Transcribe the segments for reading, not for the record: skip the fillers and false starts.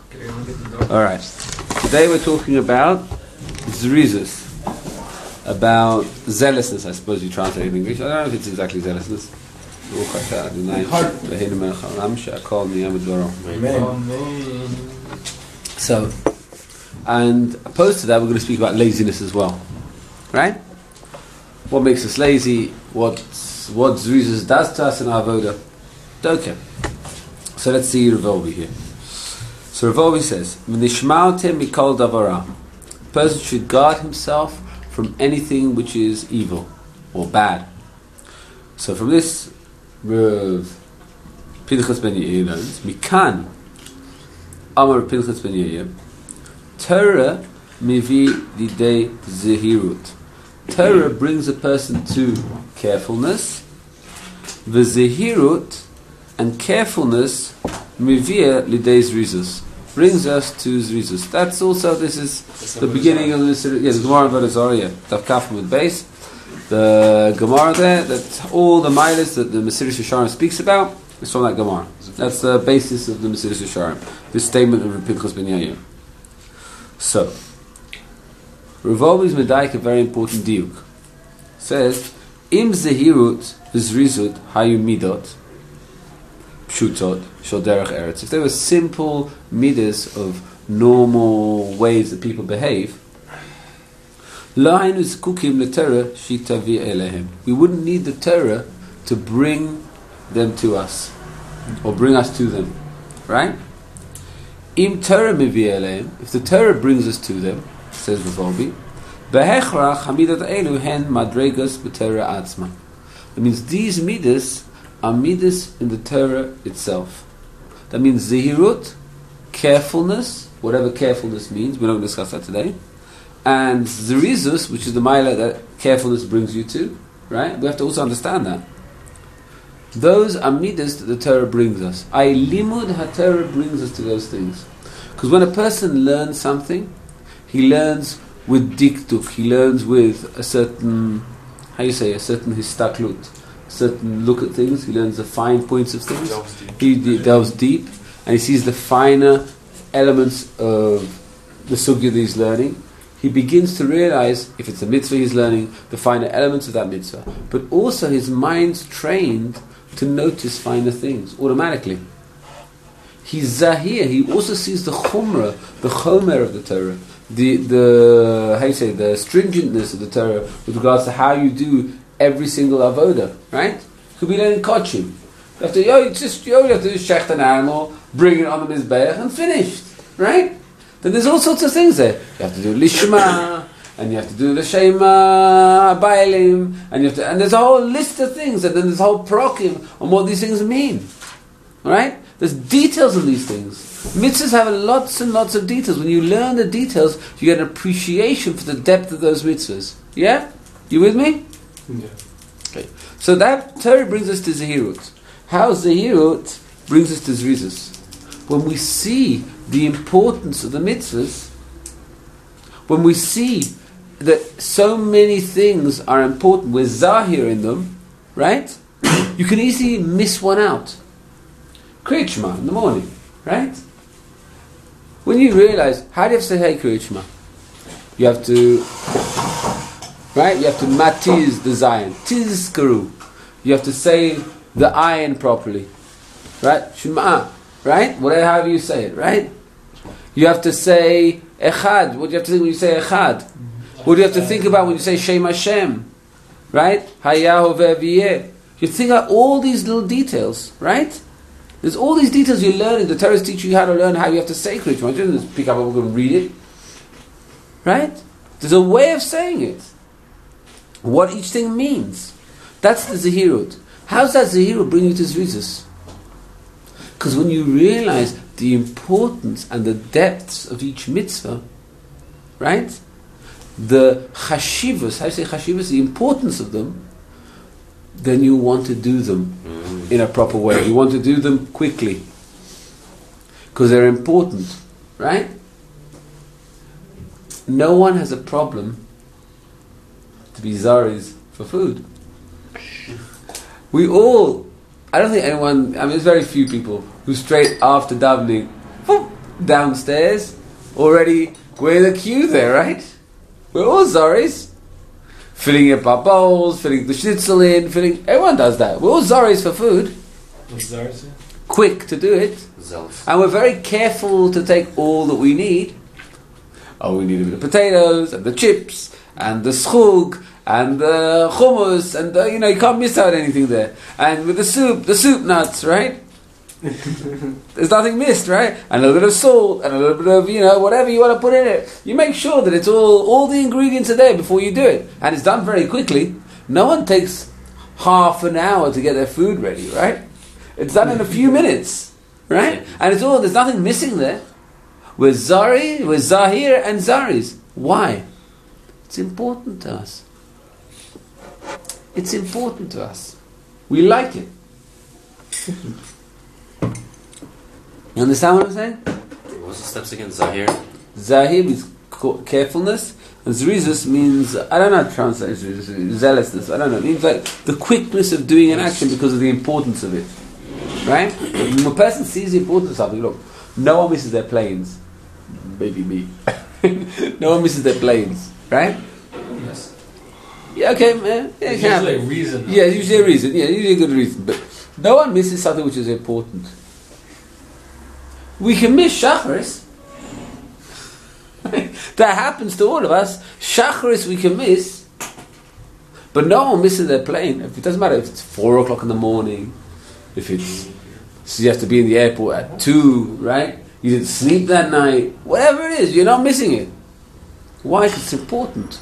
Alright. Today we're talking about zrizus, about zealousness, I suppose you translate it in English. I don't know if it's exactly zealousness. So, and opposed to that, we're going to speak about laziness as well. Right? What makes us lazy? What zrizus does to us in our avoda? Okay. So let's see Rav Wolbe here. So Rav Wolbe says, "V'nishmautem mikol davara." A person should guard himself from anything which is evil or bad. So from this, Rav Pinchas ben Yair learns, "Mikan Amar Pinchas ben Yair, Torah mivi lidei zehirut." Torah brings a person to carefulness. V'zehirut, and carefulness mivia lidei zrizus, brings us to zrizus. That's also, this is the beginning of this. Yes, the Gemara of Zariyah, Daf Kaf with base. The Gemara there, that all the milas that the Mesilas Yesharim speaks about is from that Gemara. That's the basis of the Mesilas Yesharim. This statement of Rav Pinchas ben Yair. So, Rav Wolbe's Medaik, a very important diuk, says, "Im zehirut v'zrizut hayu midot pshutot shel derech eretz." If there were simple midas of normal ways that people behave, lo haynu zkukim leTorah shitavi elehem. We wouldn't need the Torah to bring them to us, or bring us to them, right? Im Torah mivi elehem. If the Torah brings us to them, says Rav Wolbe, behechrach hamidat elu hen madregas b'Torah atzma. That means these midas are midas in the Torah itself. That means zehirut, carefulness, whatever carefulness means, we don't discuss that today, and zerizus, which is the milah that carefulness brings you to, right? We have to also understand that. Those are midas that the Torah brings us. Limud HaTorah brings us to those things. Because when a person learns something, he learns with diktuk, he learns with a certain, a certain histaklut, a certain look at things, he learns the fine points of things, he delves deep, and he sees the finer elements of the sugya that he's learning. He begins to realize, if it's a mitzvah he's learning, the finer elements of that mitzvah. But also his mind's trained to notice finer things automatically. He's zahir. He also sees the chumrah, the chomer of the Torah, the stringentness of the Torah with regards to how you do every single avoda. Right? Could be learning kochim. You have to do shecht an animal, bring it on the mizbeach, and finished. Right? Then there's all sorts of things there. You have to do lishma, and you have to do the shema bailim, and there's a whole list of things, and then there's a whole prokim on what these things mean. All right? There's details of these things. Mitzvahs have lots and lots of details. When you learn the details, you get an appreciation for the depth of those mitzvahs. Yeah? You with me? Yeah. Okay. So that Torah brings us to zehirut. How zehirut brings us to zrizus? When we see the importance of the mitzvahs, when we see that so many things are important, we're zahir in them, right? You can easily miss one out. Kriyat Shema in the morning, right? When you realize, how do you have to say Hey Kriyat Shema? You have to, right? You have to matiz the Zion, tizkaru. You have to say the ayin properly, right? Shema, right? Whatever you say it, right? You have to say Echad. What do you have to think when you say Echad? What do you have to think about when you say Shem Hashem? Right? Hayahu ve'aviyeh. You think about all these little details, right? There's all these details you're learning. The Torah is teaching you how to learn how you have to say Kriyat Shema. You don't just pick up a book and read it. Right? There's a way of saying it. What each thing means. That's the Zehirut. How's that Zehirut bring you to Zrizus? Because when you realize the importance and the depths of each mitzvah, right? The chashivas, how do you say chashivas? The importance of them, then you want to do them in a proper way. You want to do them quickly. Because they're important, right? No one has a problem to be zaris for food. We all, I don't think anyone, I mean there's very few people who straight after davening, downstairs, already, we're in the queue there, right? We're all Zaris. Filling up our bowls, filling the schnitzel in, everyone does that. We're all Zaris for food. What's Zaris? Quick to do it. Zealous. And we're very careful to take all that we need. Oh, we need a bit of potatoes, and the chips, and the schug, and the hummus, and you can't miss out anything there. And with the soup nuts, right? There's nothing missed, right? And a little bit of salt, and a little bit of, whatever you want to put in it. You make sure that it's all the ingredients are there before you do it. And it's done very quickly. No one takes half an hour to get their food ready, right? It's done in a few minutes, right? And there's nothing missing there. We're Zahir and Zaris. Why? It's important to us. It's important to us. We like it. You understand what I'm saying? What's the steps again? Zahir? Zahir means carefulness, and Zrizus means, I don't know how to translate Zrizus, zealousness, I don't know. It means like the quickness of doing an action because of the importance of it. Right? When a person sees the importance of something, look, no one misses their planes. Maybe me. No one misses their planes. Right? Yes. Yeah, okay, man. Yeah, There's usually a reason. Yeah, usually a reason. Yeah, usually a good reason. But no one misses something which is important. We can miss Shacharis. That happens to all of us. Shacharis we can miss. But no one misses their plane. It doesn't matter if it's 4 o'clock in the morning, if it's so you have to be in the airport at 2, right? You didn't sleep that night. Whatever it is, you're not missing it. Why? Because it's important.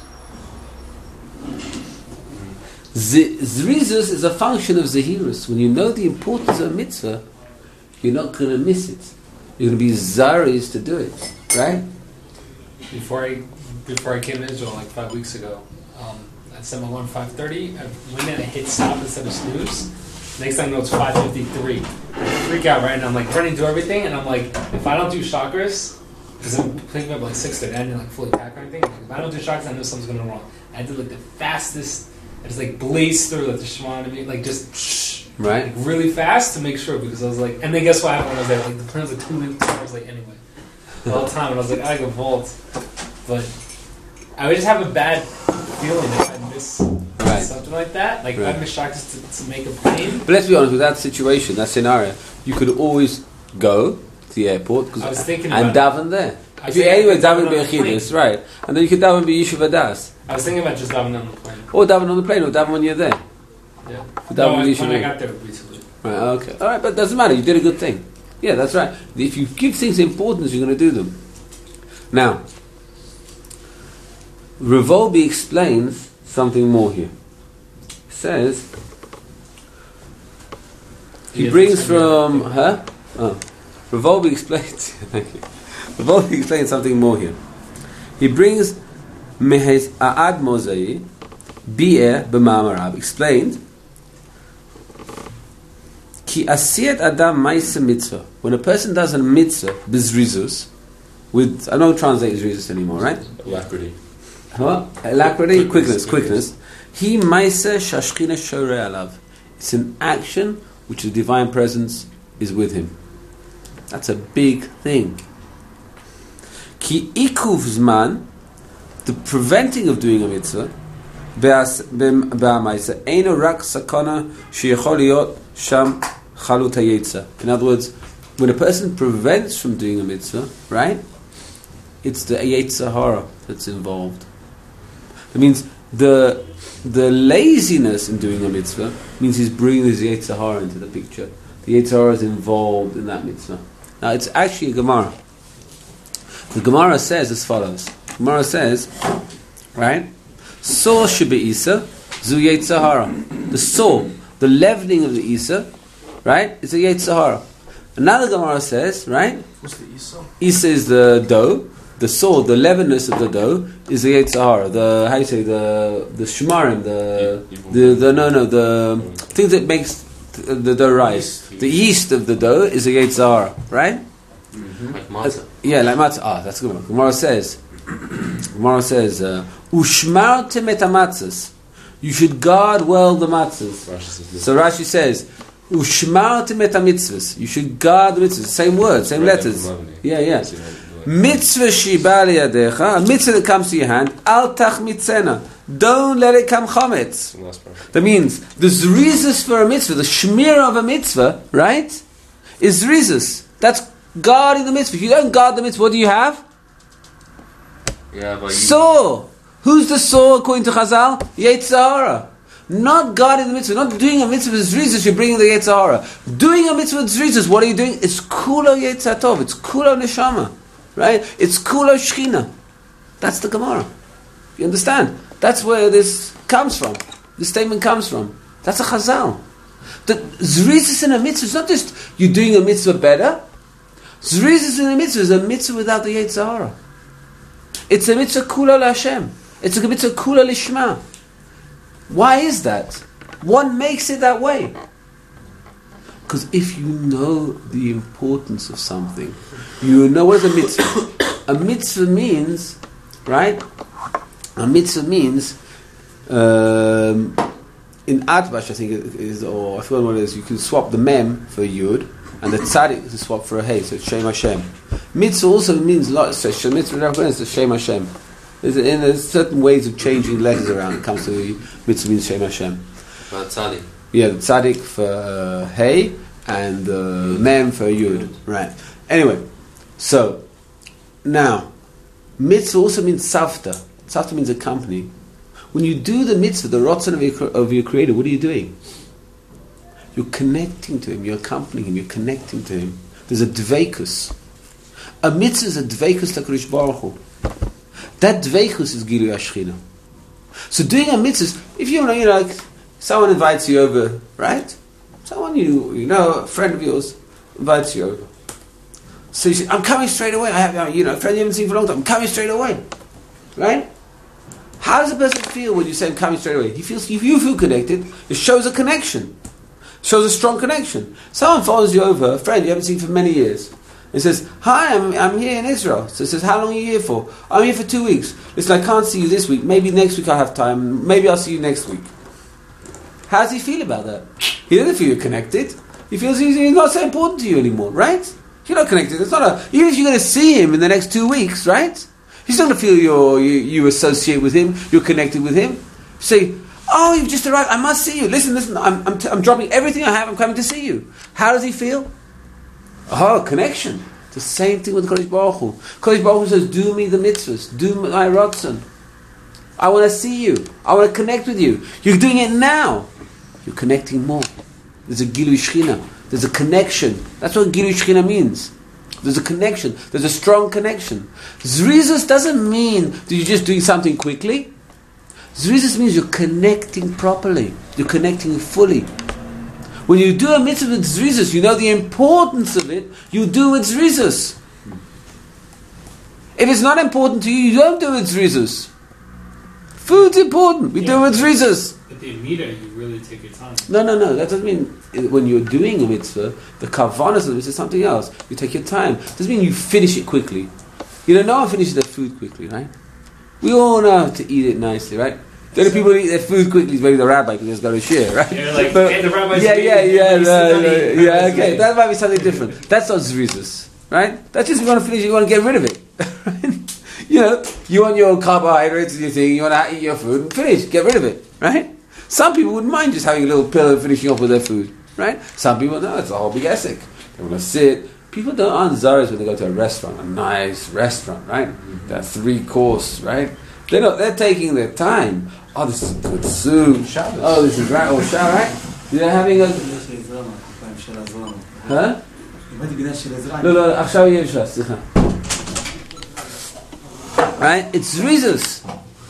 Zrizus is a function of Zahirus. When you know the importance of a mitzvah, you're not going to miss it. You're going to be Zaris to do it, right? Before I came to Israel like 5 weeks ago, I set my alarm 5:30. I went in and hit stop instead of snooze. Next thing I know, it's 5:53. I freak out, right? And I'm like running through everything, and I'm like, if I don't do chakras, because I'm picking up like 6:30, I didn't like fully pack or anything. Like, if I don't do chakras, I know something's going wrong. I did like the fastest. I just like blazed through like the Shema to me, like just right, like, really fast to make sure, because I was like, and then guess what happened when I was there? Like the plane was like 2 hours late anyway, the whole time, and I was like, I go vault, but I would just have a bad feeling if I miss something like that. Like if I miss chakras to make a plane. But let's be honest, with that situation, that scenario, you could always go to the airport and daven there. If you anyway daven b'yechidus, right, and then you could daven b'yishuv das. I was thinking about just davening on the plane. Or daven on the plane, or daven when you're there. Yeah. When I got there recently. Right, okay. Alright, but it doesn't matter, you did a good thing. Yeah, that's right. If you give things importance, you're going to do them. Now, Revolbi explains something more here. He says, he brings from, Revolbi explains, thank you. Revolbi explains something more here. He brings Mehez Aad Mozai, Bi'er B'Ma'amarav, explained, Ki asiyat adam ma'isa mitzvah. When a person does a mitzvah, bizrizus, with, I don't translate zrizus anymore, right? Alacrity. What? Alacrity, quickness. He ma'isa shashchina shorei alav. It's an action which the divine presence is with him. That's a big thing. Ki ikuv zman, the preventing of doing a mitzvah, b'amaisa eino rak sakana sheyachol liot sham chalut hayetza. In other words, when a person prevents from doing a mitzvah, right, it's the yetzer hara that's involved. That means the laziness in doing a mitzvah means he's bringing his yetzer hara into the picture. The yetzer hara is involved in that mitzvah. Now it's actually a Gemara. The Gemara says as follows. Gemara says, right, Saw Shiba-Isa, Zu Yetzer hara. The saw, the leavening of the Isa, right, is a Yetzer hara. Another Gemara says, right, what's the Isa? Isa is the dough, the saw, the leavenness of the dough is the Yetzer hara. The, how do you say, the shmarim, the things that makes the dough rise. The yeast of the dough is a Yetzer hara, right? Mm-hmm. Like matzah. Yeah, like matzah. Ah, that's a good one. Gemara says, Ushmartem et hamatzos. You should guard well the matzahs. So Rashi says, Ushmartim et mitzvahs. You should guard the mitzvahs. Same words, same letters. Yeah. Mitzvah shiba liyadecha, a mitzvah that comes to your hand, al tachmitzena. Don't let it come chometz. That means the zrizus for a mitzvah, the shmir of a mitzvah, right, is zrizus. That's guarding the mitzvah. If you don't guard the mitzvah, what do you have? Yeah, but Saw. Who's the saw according to Chazal? Yetzer hara. Not guarding the mitzvah, not doing a mitzvah with zrizus, you're bringing the Yetzer hara. Doing a mitzvah with zrizus, what are you doing? It's kulo Yetzer tov, it's kulo neshama, right? It's kulo shchina. That's the Gemara. You understand? That's where this comes from. This statement comes from. That's a Chazal. The zrizus in a mitzvah is not just you're doing a mitzvah better. Zrizus in a mitzvah is a mitzvah without the Yetzer hara. It's a mitzvah kula l'Hashem. It's a mitzvah kula l'shma. Why is that? What makes it that way? Because if you know the importance of something, you know what is a mitzvah. A mitzvah means, right? A mitzvah means, in Atbash, I think it is, or I forgot what it is, you can swap the mem for a yud, and the tzaddik is swap for a hey, so it's Shem Hashem. Mitzvah also means a lot, so mitzvah represents the Shem Hashem. There's certain ways of changing letters around. It comes to mitzvah means Shem Hashem. But tzaddik. Yeah, the tzaddik for hey, and the mem for yud. Right. Anyway, so, now, mitzvah also means savta. Savta means accompany. When you do the mitzvah, the rotzon of your creator, what are you doing? You're connecting to him, you're accompanying him, you're connecting to him. There's a dveikus. A mitzvah is a dveikus l'Kadosh Baruch Hu. That dveikus is Gilui HaShechina. So doing a mitzvah, if you know, like, someone invites you over, right? Someone you know, a friend of yours, invites you over. So you say, I'm coming straight away. I have, a friend you haven't seen for a long time. I'm coming straight away. Right? How does a person feel when you say I'm coming straight away? If you feel connected, it shows a connection. Shows a strong connection. Someone follows you over, a friend you haven't seen for many years, and says, hi, I'm here in Israel. So he says, how long are you here for? I'm here for 2 weeks. Listen, I can't see you this week. Maybe next week I'll have time. Maybe I'll see you next week. How does he feel about that? He doesn't feel you're connected. He feels he's not so important to you anymore, right? You're not connected. It's not even if you're going to see him in the next 2 weeks, right? He's not going to feel you associate with him, you're connected with him. Say, oh, you've just arrived, I must see you. Listen, I'm dropping everything I have, I'm coming to see you. How does he feel? Oh, connection. It's the same thing with Kodesh Baruch Hu. Kodesh Baruch Hu says, do me the mitzvahs, do my rotzon. I want to see you. I want to connect with you. You're doing it now. You're connecting more. There's a Gilui Shechina. There's a connection. That's what Gilui Shechina means. There's a connection. There's a strong connection. Zrizus doesn't mean that you're just doing something quickly. Zrizus means you're connecting properly. You're connecting fully. When you do a mitzvah with Zrizus, you know the importance of it, you do with Zrizus. If it's not important to you, you don't do it with Zrizus. Food's important, we do it with Zrizus. But the Amida, you really take your time. No. That doesn't mean when you're doing a mitzvah, the kavanah of the mitzvah is something else. You take your time. It doesn't mean you finish it quickly. No one finishes their food quickly, right? We all know how to eat it nicely, right? The only people who eat their food quickly is maybe the rabbi because he's got a share, right? Yeah, like, but, hey, the rabbi's okay, that might be something different. That's not zrizus, right? That's just you want to finish it, you want to get rid of it. You want your carbohydrates and your thing, you want to eat your food and finish, get rid of it, right? Some people wouldn't mind just having a little pill and finishing off with their food, right? Some people, no, it's a whole big essek. They want to sit. People aren't zaras when they go to a restaurant, a nice restaurant, right? Mm-hmm. That 3-course, right? They're taking their time. Oh, this is good soup. Oh, this is right. Oh, Shah, right? They're having a... Huh? No, עכשיו יהיה ש"ס, סליחה. Right? It's zrizus.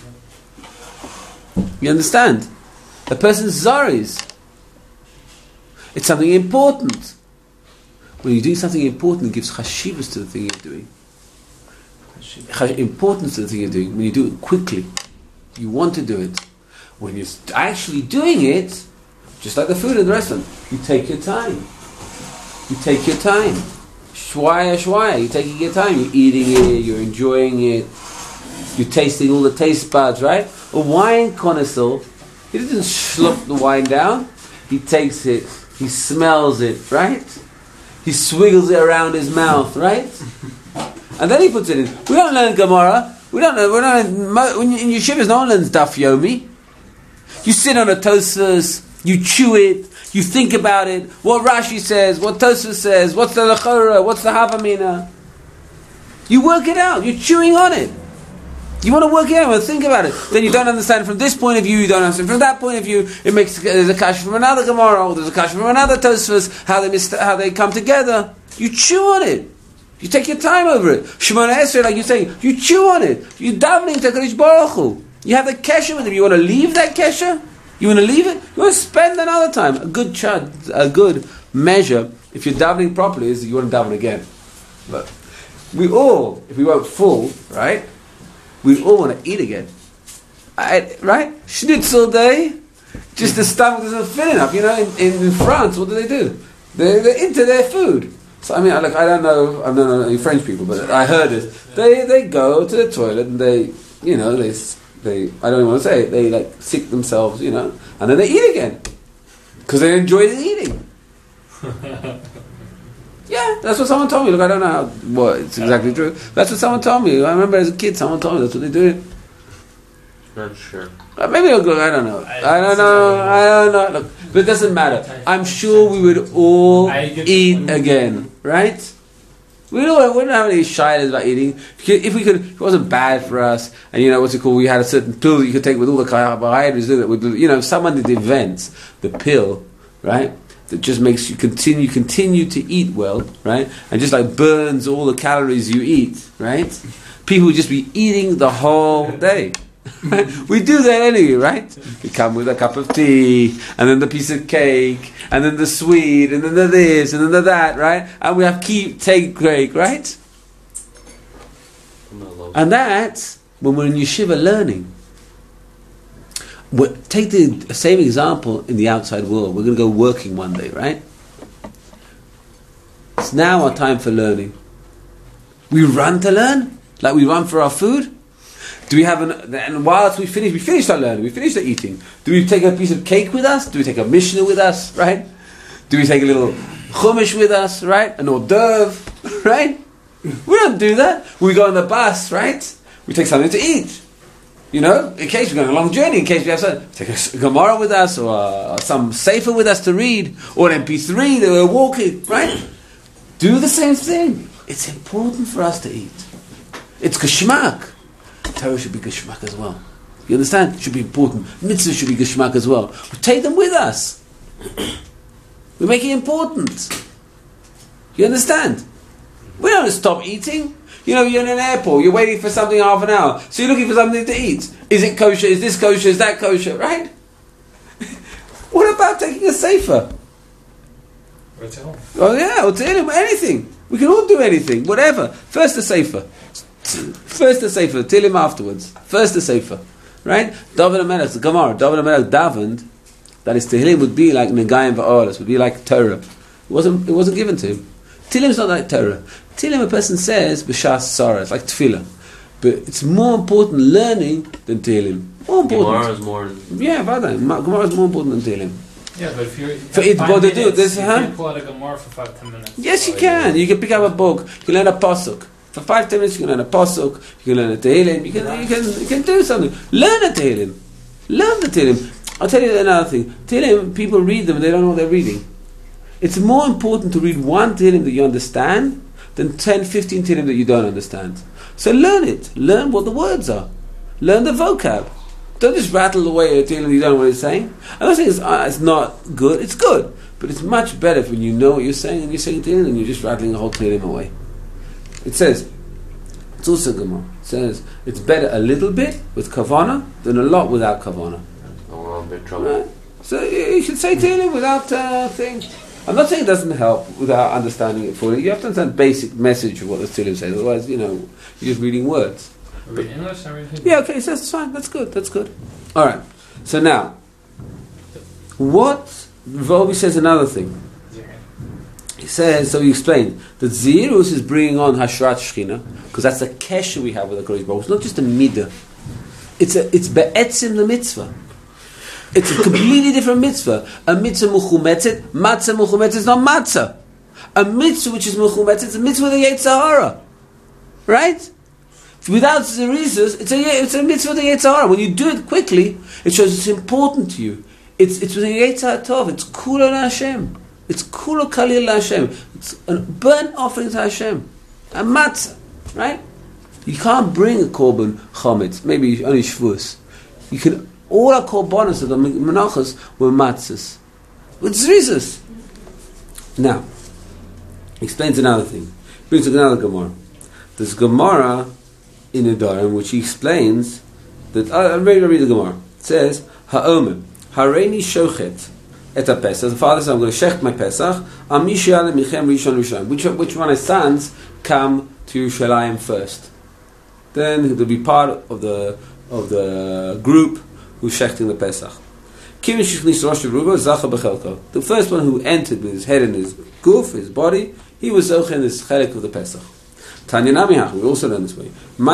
You understand? A person's zaris. It's something important. When you do something important, it gives chashivas to the thing you're doing. Importance to the thing you're doing. When you do it quickly, you want to do it. When you're actually doing it, just like the food in the restaurant, you take your time. You take your time. Shwaya. You're taking your time. You're eating it. You're enjoying it. You're tasting all the taste buds, right? A wine connoisseur, he doesn't slurp the wine down. He takes it He smells it, right? He swiggles it around his mouth, right? And then he puts it in. We don't learn Gemara. We don't know. In yeshivas, no one learns Daf Yomi. You sit on a Tosfos, you chew it, you think about it. What Rashi says, what Tosfos says, what's the Lechora, what's the Havamina. You work it out. You're chewing on it. You want to work it out, you want to think about it. Then you don't understand from this point of view, you don't understand from that point of view. There's a kasha from another Gemara, or there's a kasha from another Tosfos, how they come together. You chew on it. You take your time over it. Shemona Esrei, like you're saying, you chew on it. You davening to HaKadosh Baruch Hu. You have the kesher with him. You want to leave that kesher? You want to leave it? You want to spend another time. A good measure, if you're davening properly, is you want to daven again. But we all, if we weren't full, right? We all want to eat again. Right? Schnitzel day, just the stomach doesn't fill enough. You know, in France, what do? They're into their food. So I mean, I don't know any French people, but I heard it. They go to the toilet and they I don't even want to say it, they like sick themselves, and then they eat again because they enjoy the eating. Yeah, that's what someone told me. Look, I don't know it's exactly true. That's what someone told me. I remember as a kid, someone told me that's what they do. Not sure. Maybe I'll go. I don't know. Look, but it doesn't matter. I'm sure we would all eat again, right? We wouldn't have any shyness about eating. If we could, if it wasn't bad for us, and we had a certain pill that you could take with all the carbohydrates. If someone did the events, the pill, right, that just makes you continue to eat well, right, and just like burns all the calories you eat, right? People would just be eating the whole day. We do that anyway, right? We come with a cup of tea, and then the piece of cake, and then the sweet, and then the this, and then the that, right? And we have take cake, right? And that's when we're in yeshiva learning. Take the same example in the outside world. We're going to go working one day, right? It's now our time for learning. We run to learn, like we run for our food. Do we have and whilst we finished our learning, we finished our eating. Do we take a piece of cake with us? Do we take a Mishnah with us, right? Do we take a little chumash with us, right? An hors d'oeuvre, right? We don't do that. We go on the bus, right? We take something to eat. In case we're going on a long journey, in case we have something, take a Gemara with us, or some sefer with us to read, or an MP3 that we're walking, right? Do the same thing. It's important for us to eat. It's geschmack. Torah should be geschmack as well. You understand? It should be important. Mitzvah should be geschmack as well. We take them with us. We make it important. You understand? We don't stop eating. You're in an airport. You're waiting for something half an hour. So you're looking for something to eat. Is it kosher? Is this kosher? Is that kosher? Right? What about taking a sefer? Or to home. Oh yeah, or to anything. We can all do anything. Whatever. First the sefer. Tilim afterwards. First the sefer, right? David HaMelech, the Gemara. David HaMelech davened. That is, Tehillim would be like Negayim v'Oros, would be like Torah. It wasn't given to him. Tehillim's not like Torah. Tehillim, a person says b'shas sarah. It's like tefillah, but it's more important learning than Tehillim. More important. Gemara is more. Yeah, Gemara is more important than Tehillim. Yeah, but if you're you can't pull out a Gemara for 5-10 minutes. Yes, you can. You can pick up a book. You can learn a pasuk. For 5-10 minutes, you can learn a pasuk, you can learn a Tehillim, you can do something. Learn a Tehillim. Learn the Tehillim. I'll tell you another thing. Tehillim, people read them and they don't know what they're reading. It's more important to read one Tehillim that you understand than 10-15 Tehillim that you don't understand. So learn it. Learn what the words are. Learn the vocab. Don't just rattle away a Tehillim you don't know what it's saying. I'm not saying it's not good. It's good. But it's much better when you know what you're saying and you're saying Tehillim and you're just rattling a whole Tehillim away. It says, it's also Gemara. It says, it's better a little bit with kavanah than a lot without kavanah. Oh, we're in big trouble. Right? So you should say Tehillim without thing. I'm not saying it doesn't help without understanding it fully. You have to understand the basic message of what the Tehillim says. Otherwise, you're just reading words. Read English or read Hebrew? Yeah, okay, so that's fine. That's good. All right. So now, what Volvi says another thing. He says, so he explained that Zirus is bringing on Hashrat Shechina because that's a kesher we have with the Kodesh Baruch. It's not just a midah. It's be'etzim the mitzvah. It's a completely different mitzvah. A mitzvah mechumetzet, matzah mechumetzet is not matzah. A mitzvah which is mechumetzet is a mitzvah of the Yetzer Hara. Right? Without zerizos, it's a mitzvah of the Yetzer Hara. When you do it quickly, it shows it's important to you. It's with the Yetzer Tov. It's kula Hashem. It's kula kalil Hashem. It's a burnt offering to Hashem. A matzah. Right? You can't bring a korban chometz, maybe only shvus. You can, all our korbanos of the menachos were matzahs. With zrizas. Now, explains another thing. Brings another Gemara. There's Gemara in Nedarim which he explains that, I'm ready to read the Gemara. It says, Ha'omer, Hareini shochet et ha-Pesach. The father says, I'm going to shecht my Pesach. Amishiyale michem rishon rishon. Which one of my sons come to Yerushalayim first? Then he'll be part of the group who's shechting the Pesach. The first one who entered with his head and his guf, his body, he was zoche in this chelik of the Pesach. Tanya Namihach, we also learn this way.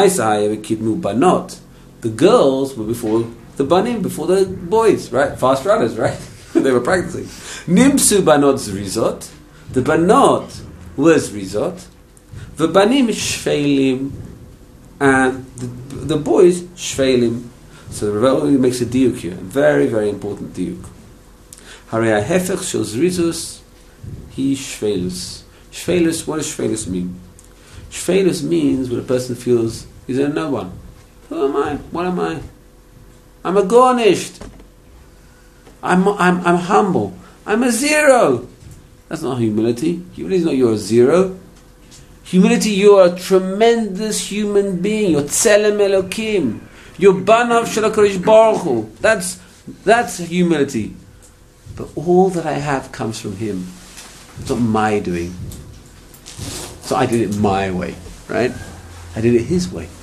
Banot. The girls were before the banim, before the boys, right? Fast runners, right? They were practicing. Nimsu banot zrizot. The banot was zrizot. The banim shveilim. And the boys, shveilim. So the Rebbe makes a diuk here, a very, very important diuk. Harei ha'hefech shel zrizus hi shveilus. Shveilus, what does shveilus mean? Shveilus means when a person feels he's a no one. Who am I? What am I? I'm a garnished. I'm humble. I'm a zero. That's not humility. Humility is not you're a zero. Humility, you're a tremendous human being. You're Tzelem Elokim. You're Banav Shel HaKadosh Baruch Hu. That's humility. But all that I have comes from Him. It's not my doing. So I did it my way, right? I did it His way.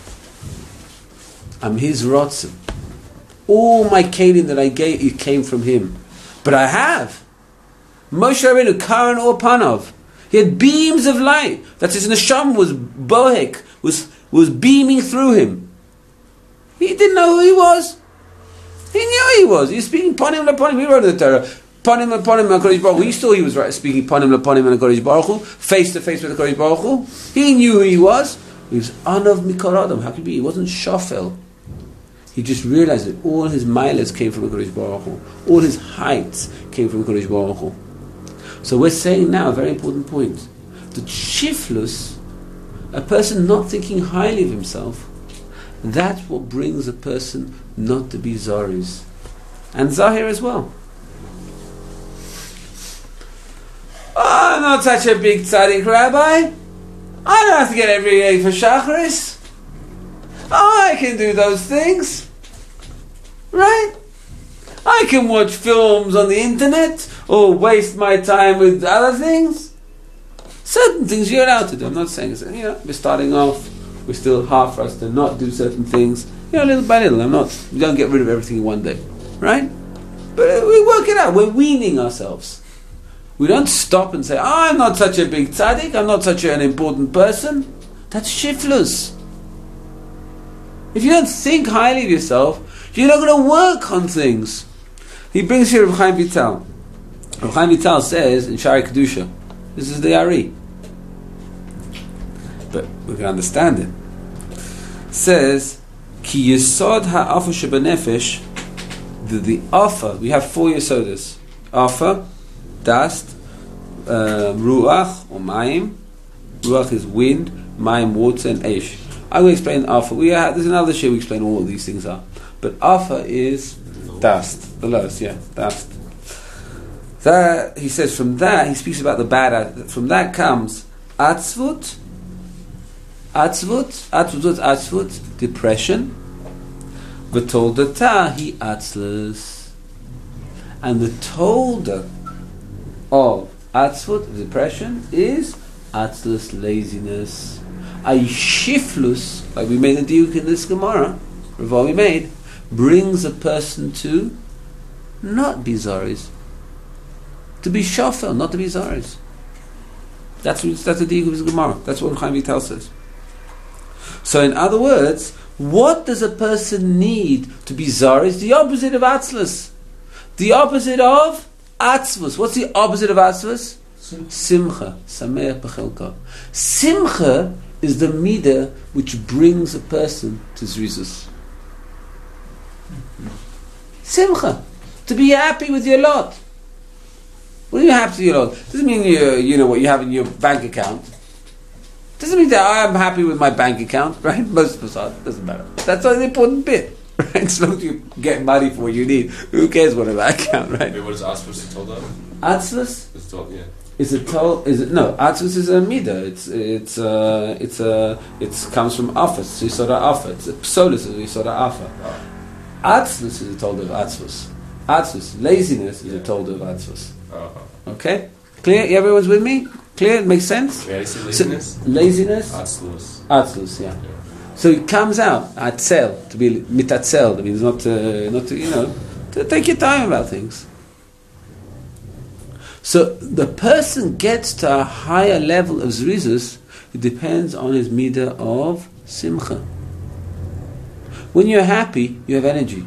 I'm His Rotzen. All my kelim that I gave, it came from Him. But I have. Moshe Rabbeinu, Karan or Panov. He had beams of light. That his neshama was bohek, was beaming through him. He didn't know who he was. He knew who he was. He was speaking panim lepanim. We wrote in the Torah. Panim lepanim HaKadosh Baruch Hu. He saw he was right, speaking panim lepanim HaKadosh Baruch Hu, face to face with HaKadosh Baruch Hu. He knew who he was. He was Anav Mikol Adam. How could he be? He wasn't Shafel. He just realized that all his milas came from HaKadosh Baruch Hu. All his heights came from HaKadosh Baruch Hu. So we're saying now a very important point. That shiflus, a person not thinking highly of himself, that's what brings a person not to be zaris. And zahir as well. Oh, I'm not such a big tzaddik, Rabbi. I don't have to get every day for shacharis. I can do those things. Right? I can watch films on the internet or waste my time with other things. Certain things you're allowed to do. I'm not saying, we're starting off, we're still hard for us to not do certain things. Little by little. We don't get rid of everything in one day. Right? But we work it out. We're weaning ourselves. We don't stop and say, I'm not such a big tzaddik, I'm not such an important person. That's shiflus. If you don't think highly of yourself, you're not going to work on things. He brings here Reb Chaim Vital. Reb Chaim Vital says in Shari Kedusha, this is the Ari, but we can understand it. Says, Ki Yesod ha'afa shebenefesh, the afa, we have 4 yesodas. Afa, dust, ruach or mayim. Ruach is wind, mayim water, and eish. I will explain afa. There's another shit we explain all of these things are. But afa is dust, the lowest, dust. That, he says, from that, he speaks about the bad, from that comes atzvut, depression, v'toldata, he atzlus. And the tolda of atzvut, depression, is atzlus, laziness. A shiflus, like we made a diuk in this Gemara, we made, brings a person to not be zaris, to be shofel, not to be zaris. That's the diuk of his Gemara. That's what Chaim Vital says. So, in other words, what does a person need to be zaris? The opposite of atzlus. The opposite of atzvus. What's the opposite of atzvus? Simcha. Sameach b'chelko. Simcha is the midah which brings a person to zrizus. Simcha. To be happy with your lot. What do you have to your lot? Doesn't mean you know what you have in your bank account. Doesn't mean that I am happy with my bank account, right? Most of us are. Doesn't matter. That's not the important bit, right? As long as you get money for what you need, who cares what a bank account, right? Wait, what is Atzvus told of? Atzvus? It's told, yeah. Is it told? Is it no? Atzvus is a midah. It comes from office. Yisoda afa. It's a psolis is Yisoda afa. Atzvus is a told of atzvus. Atzvus, laziness is a told of atzvus. Okay, clear? Everyone's with me? Clear? It makes sense? Yeah, say laziness? So, laziness? Atzlus. Atzlus, yeah. So it comes out, atzel, to be mitatzel, that means not to, to take your time about things. So the person gets to a higher level of zrizus, it depends on his midah of simcha. When you're happy, you have energy.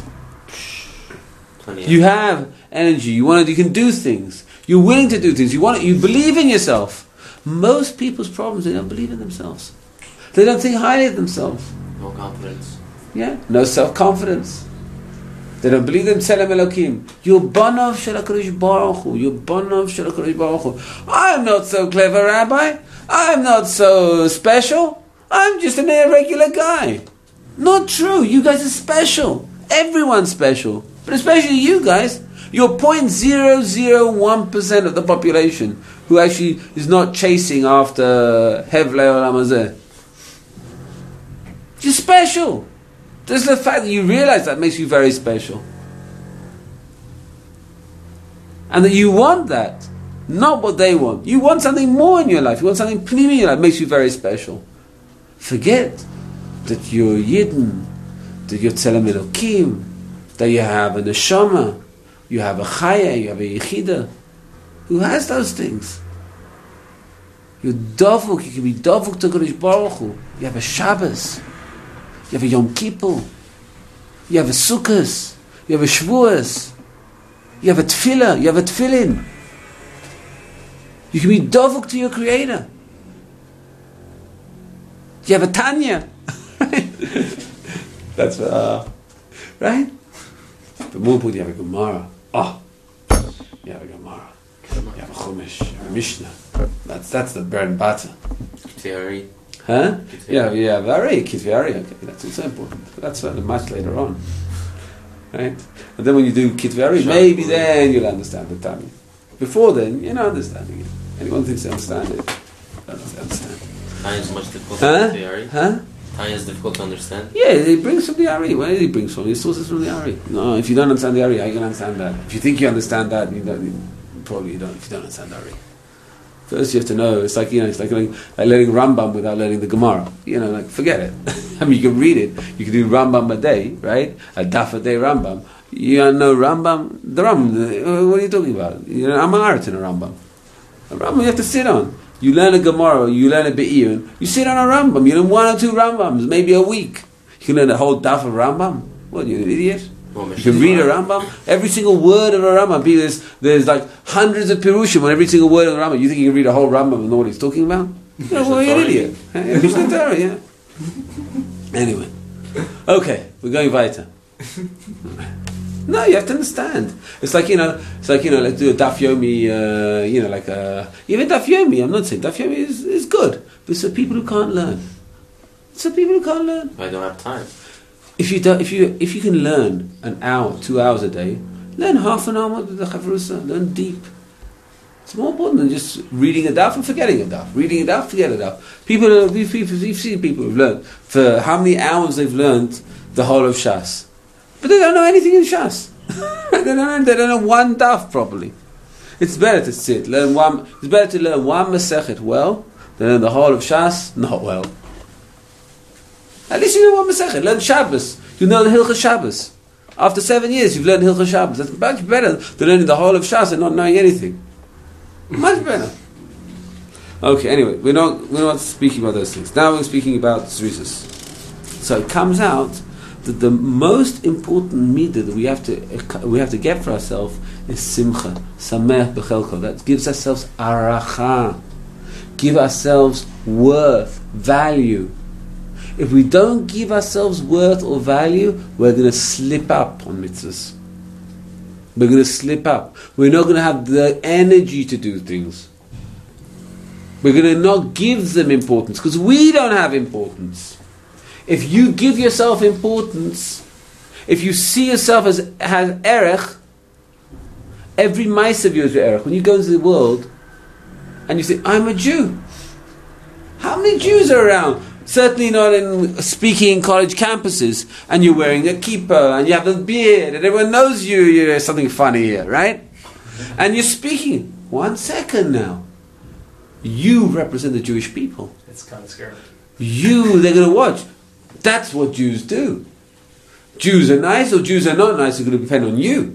You have energy. You can do things. You're willing to do things. You believe in yourself. Most people's problems, they don't believe in themselves. They don't think highly of themselves. No confidence. Yeah, no self-confidence. They don't believe in Tzelem Elokim. You're Banav Shel HaKadosh Baruch Hu. You're Banav Shel HaKadosh Baruch Hu. I'm not so clever, Rabbi. I'm not so special. I'm just an irregular guy. Not true. You guys are special. Everyone's special. But especially you guys. You're 0.001% of the population who actually is not chasing after Hevlei Olam Hazeh. You're special. Just the fact that you realize that makes you very special. And that you want that, not what they want. You want something more in your life. You want something pnimi in your life, makes you very special. Forget that you're Yidden, that you're Tzelem Elokim, that you have a neshama, you have a chaya, you have a yechida. Who has those things? You're dovuk, you can be dovuk to Kodesh Baruch Hu. You have a Shabbos. You have a Yom Kippur. You have a Sukkos. You have a Shavuos. You have a Tefillah. You have a Tefillin. You can be dovuk to your Creator. You have a Tanya. That's right? But more important, you have a Gemara. You have a Gemara. You have a Chumash. You have a Mishnah. That's the bread and butter. Theory. Huh? Yeah, very Kitvari. Okay, that's also important. That's much later on, right? And then when you do Kitvari, maybe then you'll understand the Tanya. Before then, you're not understanding it. Anyone thinks they understand it, doesn't understand. Tanya is much difficult to understand. Tanya is difficult to understand. Yeah, he brings from the Ari. Where did he bring from? He sources from the Ari. No, if you don't understand the Ari, how you can understand that? If you think you understand that, probably you don't. If you don't understand the Ari. First, you have to know. It's like it's like learning Rambam without learning the Gemara. Forget it. I mean, you can read it. You can do Rambam a day, right? A daf a day Rambam. You don't know Rambam. The Rambam. What are you talking about? I'm an art in a Rambam. A Rambam you have to sit on. You learn a Gemara. You learn a Be'iyun. You sit on a Rambam. You learn 1 or 2 Rambams, maybe a week. You can learn a whole daf of Rambam. What? You're an idiot. You can read a Rambam. Every single word of a Rambam. There's like hundreds of Pirushim on every single word of a Rambam. You think you can read a whole Rambam and know what he's talking about? Well, you're an idiot. Mishnah Torah, yeah. Anyway. Okay, we're going weiter. No, you have to understand. It's like, let's do a Daf Yomi, even Daf Yomi, I'm not saying Daf Yomi is good. But it's for people who can't learn. It's for people who can't learn. I don't have time. If you can learn an hour, 2 hours a day, learn half an hour with the Chavrusa, learn deep. It's more important than just reading a daf and forgetting a daf. Reading a daf, forget a daf. We've seen people who've learned for how many hours they've learned the whole of Shas. But they don't know anything in Shas. they don't know one daf properly. It's better to sit, it's better to learn one Masechet well than learn the whole of Shas not well. At least you know one Masechet. Learn Shabbos. You know the Hilchah Shabbos. After 7 years, you've learned Hilchah Shabbos. That's much better than learning the whole of Shas and not knowing anything. Much better. Okay, anyway, we're not speaking about those things. Now we're speaking about Zrizus. So it comes out the most important midah that we have to get for ourselves is simcha, sameach b'chelko. That gives ourselves aracha, give ourselves worth, value. If we don't give ourselves worth or value, we're going to slip up on mitzvahs. We're going to slip up. We're not going to have the energy to do things. We're going to not give them importance because we don't have importance. If you give yourself importance, if you see yourself as erech, every mice of you is erech. When you go into the world and you say, I'm a Jew. How many Jews are around? Certainly not in speaking college campuses, and you're wearing a kippah, and you have a beard, and everyone knows you're something funny here, right? And you're speaking. 1 second now. You represent the Jewish people. It's kind of scary. They're going to watch. That's what Jews do. Jews are nice or Jews are not nice, it's going to depend on you.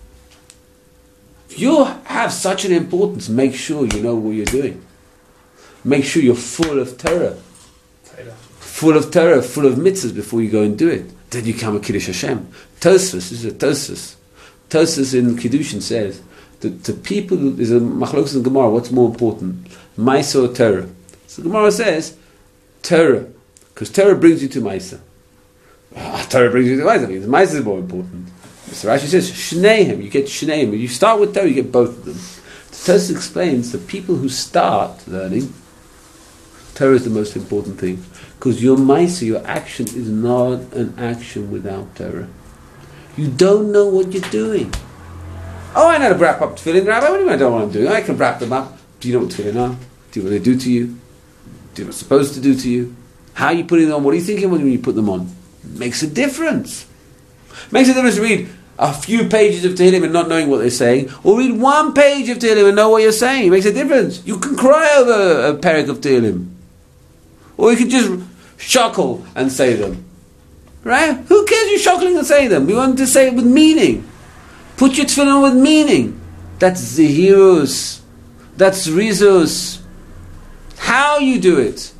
If you have such an importance, make sure you know what you're doing. Make sure you're full of Torah. Full of Torah, full of mitzvahs before you go and do it. Then you come a Kiddush Hashem. Tosfos, this is a Tosfos. Tosfos in Kiddushin says that the people, there's a machlokes in Gemara, what's more important? Maisa or Torah? So Gemara says, Torah. Because Torah brings you to Maisa. Torah brings you to Maisa, because Maisa is more important. So Rashi says, Shneim, you get Shneim. When you start with Torah, you get both of them. The Tosfos explains the people who start learning, Torah is the most important thing. Because your Maisa, your action, is not an action without Torah. You don't know what you're doing. Oh, I know to wrap up tefillin, Rabbi. What do you mean I don't know what I'm doing? I can wrap them up. Do you know what tefillin are? Do you know what they do to you? Do you know what they're supposed to do to you? How are you putting them on? What are you thinking when you put them on? Makes a difference. Makes a difference to read a few pages of Tehillim and not knowing what they're saying, or read 1 page of Tehillim and know what you're saying. It makes a difference. You can cry over a parak of Tehillim. Or you can just shuckle and say them. Right? Who cares you shuckling and saying them? We want to say it with meaning. Put your tefillin with meaning. That's zehirus. That's rizus. How you do it.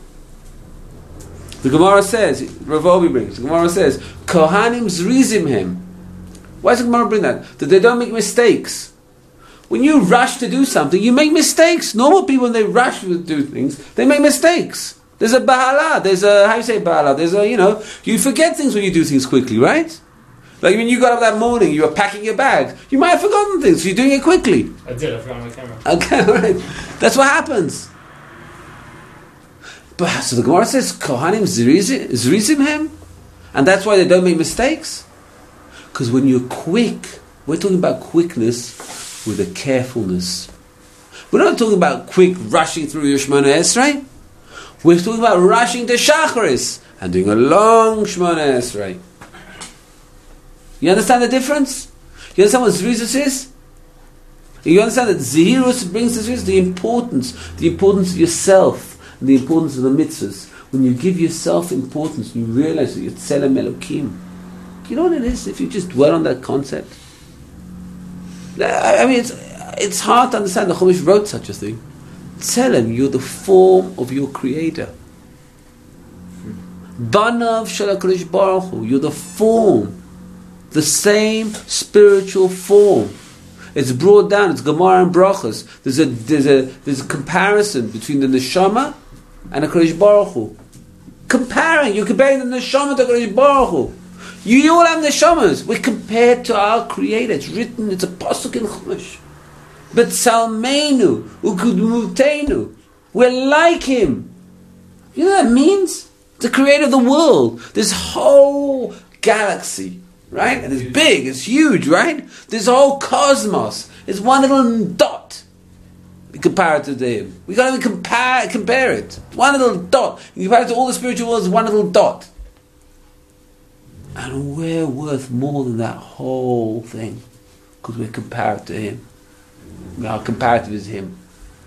The Gemara says, Rav Obi brings, the Gemara says, Kohanim zrizim him. Why does the Gemara bring that? That they don't make mistakes. When you rush to do something, you make mistakes. Normal people, when they rush to do things, they make mistakes. There's a bahala, there's a, how you say bahala, there's a, you forget things when you do things quickly, right? Like when you got up that morning, you were packing your bag, you might have forgotten things, so you're doing it quickly. I did, I forgot my camera. Okay, alright. That's what happens. But so the Gemara says, Kohanim zrizim him? And that's why they don't make mistakes? Because when you're quick, we're talking about quickness with a carefulness. We're not talking about quick rushing through your Shemona Esrei. We're talking about rushing to Shacharis and doing a long Shemona Esrei. You understand the difference? You understand what Zrizus is? You understand that Zehirus brings Zrizus? The importance of yourself, and the importance of the mitzvahs. When you give yourself importance, you realize that you're Tzelem Elokim. You know what it is? If you just dwell on that concept. I mean, it's hard to understand. The Chumash wrote such a thing. Tzelem, you're the form of your Creator. Banav Shel HaKadosh Baruch Hu, you're the form, the same spiritual form. It's brought down. It's Gemara and Brachos. There's a comparison between the neshama and the HaKadosh Baruch Hu. You're comparing the neshama to the HaKadosh Baruch Hu. You all have neshamas. We're compared to our Creator. It's written. It's a pasuk in Chumash. But Salmeinu, Ukudmutenu, we're like Him. You know what that means? The Creator of the world. This whole galaxy, right? And it's big, it's huge, right? This whole cosmos is one little dot. Comparative to Him. We can't even compare it. One little dot. You compare it to all the spiritual worlds, one little dot. And we're worth more than that whole thing. Because we're compared to Him. Our comparative is Him.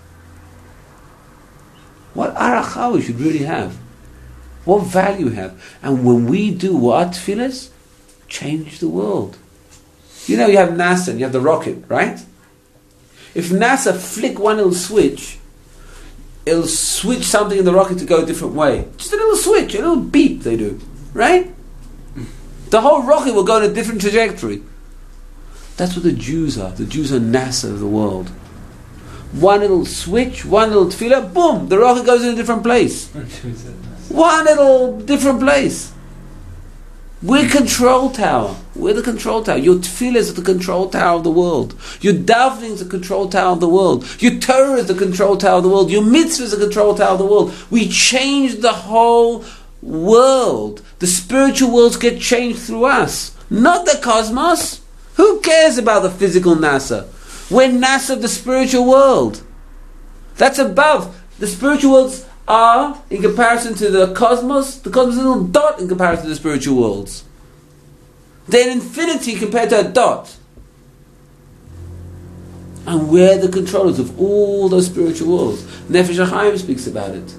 What aracha we should really have. What value we have. And when we do what tefillas, change the world. You know, you have NASA and you have the rocket, right? If NASA flick one little switch, it'll switch something in the rocket to go a different way. Just a little switch, a little beep they do, right? The whole rocket will go in a different trajectory. That's what the Jews are. The Jews are NASA of the world. One little switch, one little tefillah, boom, the rocket goes in a different place. One little different place. We're control tower. We're the control tower. Your tefillah is the control tower of the world. Your davening is the control tower of the world. Your Torah is the control tower of the world. Your mitzvah is the control tower of the world. We change the whole world. The spiritual worlds get changed through us, not the cosmos. Who cares about the physical NASA? We're NASA of the spiritual world. That's above. The spiritual worlds are, in comparison to the cosmos is a little dot in comparison to the spiritual worlds. They're an infinity compared to a dot. And we're the controllers of all those spiritual worlds. Nefesh HaChaim speaks about it.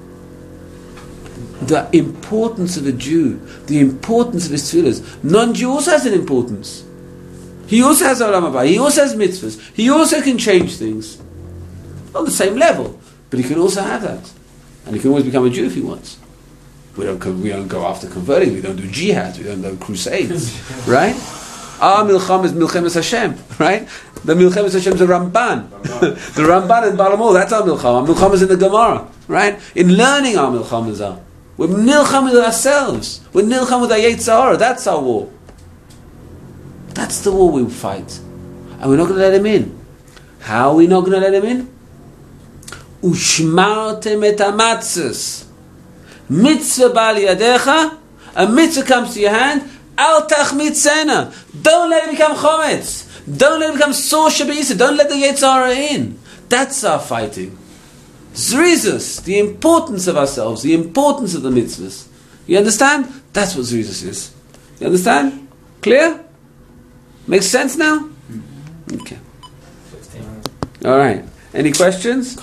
The importance of a Jew, the importance of his tefillahs. Non-Jew also has an importance. He also has Olam Haba. He also has mitzvahs. He also can change things. Not on the same level, but he can also have that. And he can always become a Jew if he wants. We don't go after converting. We don't do jihad. We don't do crusades. Right? Our milcham is milchemes Hashem. Right? The milchemes Hashem is the Ramban. The Ramban and Balamol, that's our milcham. Our milcham is in the Gemara. Right? In learning our milchamas are. We're nilcham with ourselves. We're nilcham with our Yetzer Hara. That's our war. That's the war we fight. And we're not going to let him in. How are we not going to let him in? Ushmartem et hamatzos. Mitzvah ba'al yadecha. A mitzvah comes to your hand. Al tachmitzena. Don't let it become chometz. Don't let it become sor shebeisa. Don't let the Yetzer Hara in. That's our fighting. Zrizus, the importance of ourselves, the importance of the mitzvahs. You understand? That's what Zrizus is. You understand? Clear? Makes sense now? Okay. Alright. Any questions?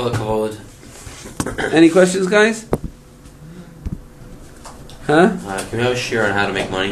Any questions, guys? Huh? Can we have a share on how to make money?